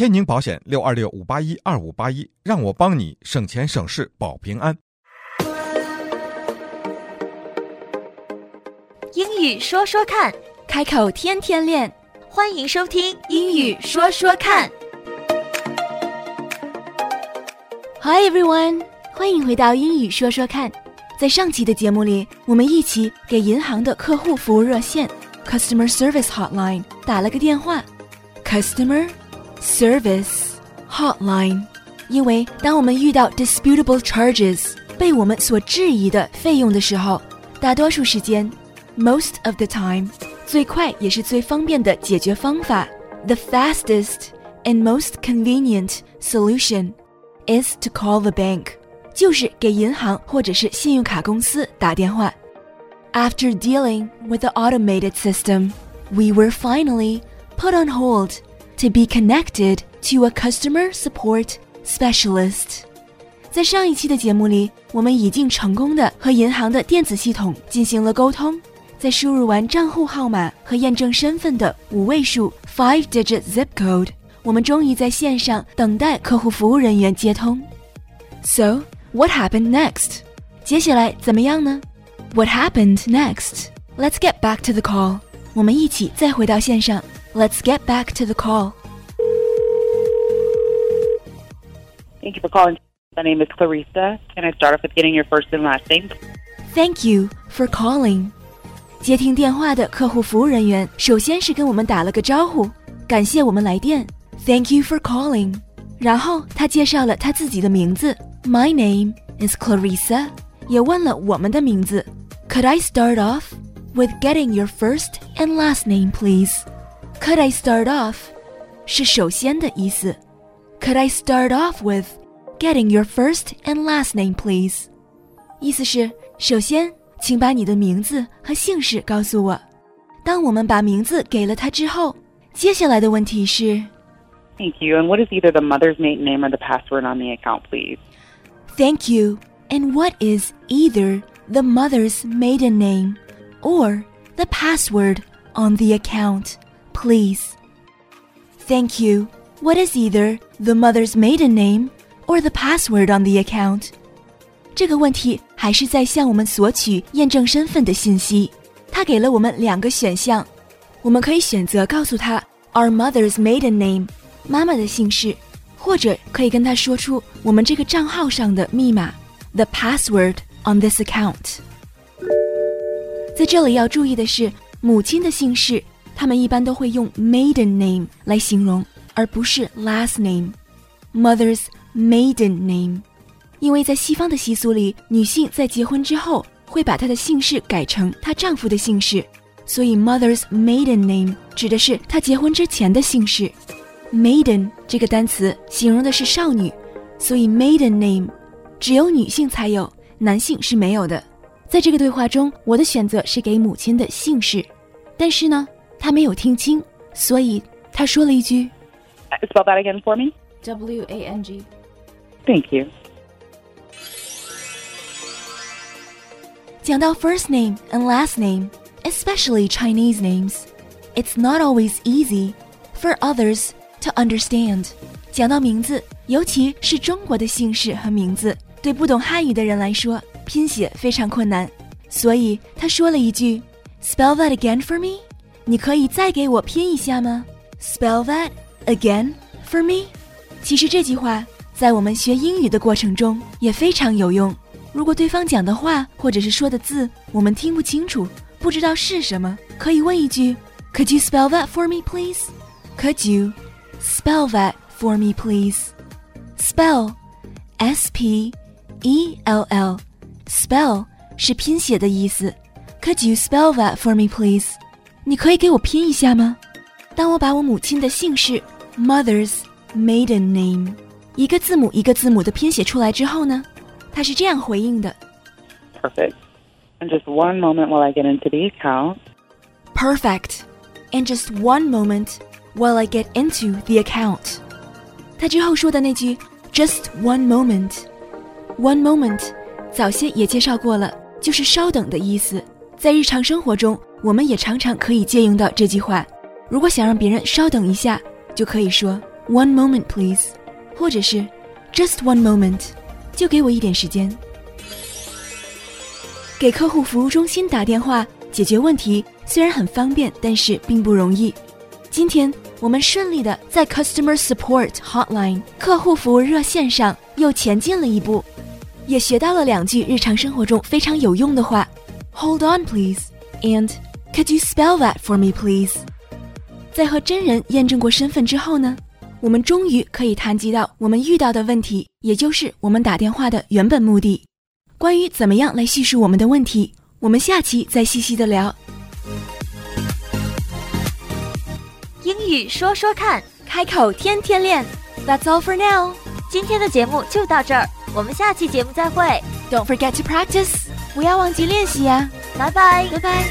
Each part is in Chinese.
天宁保险626-581-2581，让我帮你省钱省事保平安。 英语说说看， 开口天天练。 欢迎收听英语说说看。 Hi everyone， 欢迎回到英语说说看。在上期的节目里，我们一起给银行的客户服务热线 Customer Service Hotline 打了个电话。Customer Service Hotline， 因为当我们遇到 disputable charges 被我们所质疑的费用的时候，大多数时间 most of the time， 最快也是最方便的解决方法 the fastest and most convenient solution is to call the bank， 就是给银行或者是信用卡公司打电话。After dealing with the automated system, we were finally put on hold to be connected to a customer support specialist。 在上一期的节目里，我们已经成功的和银行的电子系统进行了沟通，在输入完账户号码和验证身份的5位数 5-digit zip code， 我们终于在线上等待客户服务人员接通。 So, what happened next? 接下来怎么样呢？ What happened next? Let's get back to the call。 我们一起再回到线上。 Let's get back to the call。 Thank you for calling. My name is Clarissa. Can I start off with getting your first and last name? Thank you for calling。 接听电话的客户服务人员首先是跟我们打了个招呼，感谢我们来电 Thank you for calling。 然后他介绍了他自己的名字 My name is Clarissa， 也问了我们的名字 Could I start off with getting your first and last name please？ Could I start off 是首先的意思， Could I start off with getting your first and last name please？ 意思是首先请把你的名字和姓氏告诉我。当我们把名字给了他之后，接下来的问题是 Thank you. And what is either the mother's maiden name or the password on the account, please? Thank you. And what is either the mother's maiden name or the password on the account, please? Thank you. What is either the mother's maiden name or the password on the account? 这个问题还是在向我们索取验证身份的信息。他给了我们2个选项，我们可以选择告诉他 Our mother's maiden name， 妈妈的姓氏，或者可以跟他说出我们这个账号上的密码 The password on this account。 在这里要注意的是，母亲的姓氏他们一般都会用 maiden name 来形容，而不是 last name。 Mother's maiden name，因为在西方的习俗里，女性在结婚之后会把她的姓氏改成她丈夫的姓氏，所以 mother's maiden name 指的是她结婚之前的姓氏。 Maiden 这个单词形容的是少女，所以 maiden name 只有女性才有，男性是没有的。在这个对话中，我的选择是给母亲的姓氏，但是呢，她没有听清，所以她说了一句 Spell that again for me. W-A-N-G。 Thank you. 讲到 first name and last name, especially Chinese names, it's not always easy for others to understand. 讲到名字，尤其是中国的姓氏和名字，对不懂汉语的人来说，拼写非常困难。所以他说了一句 Spell that again for me? 你可以再给我拼一下吗？ Spell that again for me? 其实这句话在我们学英语的过程中也非常有用。如果对方讲的话或者是说的字我们听不清楚，不知道是什么，可以问一句 Could you spell that for me please? Could you spell that for me please? Spell S-P-E-L-L Spell 是拼写的意思。 Could you spell that for me please? 你可以给我拼一下吗？当我把我母亲的姓氏 Mother's maiden name 一个字母一个字母的拼写出来之后呢，他是这样回应的 Perfect. And just one moment while I get into the account. Perfect. And just one moment while I get into the account. 他之后说的那句 Just one moment One moment 早些也介绍过了，就是稍等的意思。在日常生活中我们也常常可以借用到这句话。如果想让别人稍等一下，就可以说 One moment, please， 或者是 Just one moment， 就给我一点时间。给客户服务中心打电话解决问题虽然很方便，但是并不容易。今天我们顺利的在 Customer Support Hotline 客户服务热线上又前进了一步，也学到了2句日常生活中非常有用的话 Hold on please and Could you spell that for me please。 在和真人验证过身份之后呢，我们终于可以谈及到我们遇到的问题，也就是我们打电话的原本目的。关于怎么样来叙述我们的问题，我们下期再细细的聊。 英语说说看， 开口天天练。 That's all for now。 今天的节目就到这儿，我们下期节目再会。 Don't forget to practice， 不要忘记练习呀。 拜拜， 拜拜。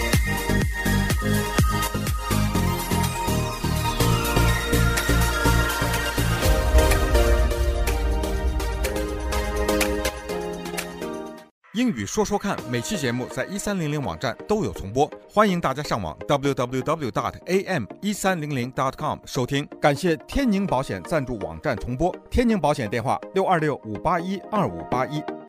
英语说说看，每期节目在1300网站都有重播，欢迎大家上网 www.am1300.com 收听。感谢天宁保险赞助网站重播，天宁保险电话626-581-2581。